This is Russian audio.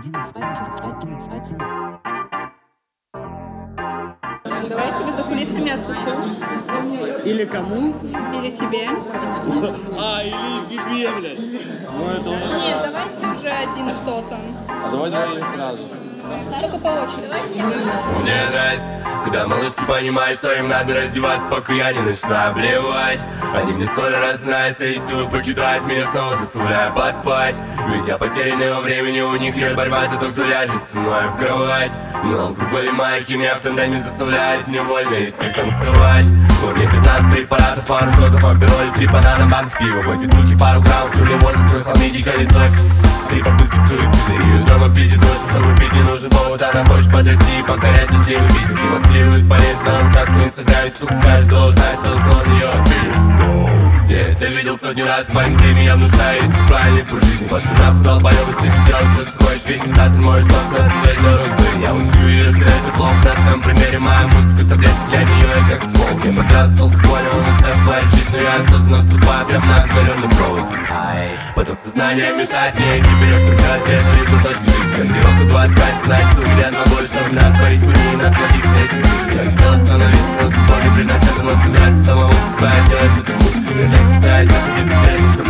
Давай я тебе за кулисами отсосу. Или кому? Или тебе. Или тебе, блядь. Ну это уже... Нет, давайте уже один кто-то. А давай сразу. Только по очереди. Мне нравится, когда малышки понимают, что им надо раздеваться, пока я не начну обливать. Они мне скоро раз нравятся и силы покидают меня, снова заставляя поспать. Ведь я потерянный во времени, у них нет борьба за то, кто ляжет со мной в кровать. Но алкоголь и моя химия в тандеме заставляет невольно из всех танцевать. Вот мне 15 препаратов, пару шотов, апероль, 3 банана, банк пива. В эти суки пару граммов, и мне возраст свой хламидий колесо. 3 попытки суицида, ее дома пиздит дождь, чтобы пить не нужен повод. Она хочет подрасти и покорять детей, увидит, демонстрирует полезно. Он как в инстаграме, сука, каждого узнать должен он ее пить. Я это видел сотни раз, парень, ты меня внушаешь правильный путь жизни. Пошли нахуй, долбоёбы, всех делай все, что хочешь, ведь не за ты можешь толкнуть своей дорогой. Я учу ее, что это плохо, на своем примере моя музыка, таблетки для нее, я как скол. Я подрался с алкоголем, он оставил свою жизнь, но я осознанно наступаю прям на оголенный провод. Потом сознание мешает мне, и ты берешь только ответственный кусочек жизни. Котировка 25, значит у меня два больше, чтобы натворить хуйни и насладиться этим. Я хотел остановиться, но запомни предначертано, что нравится самого себя, делать эту музыку. Я так стараюсь находиться в трезве, чтобы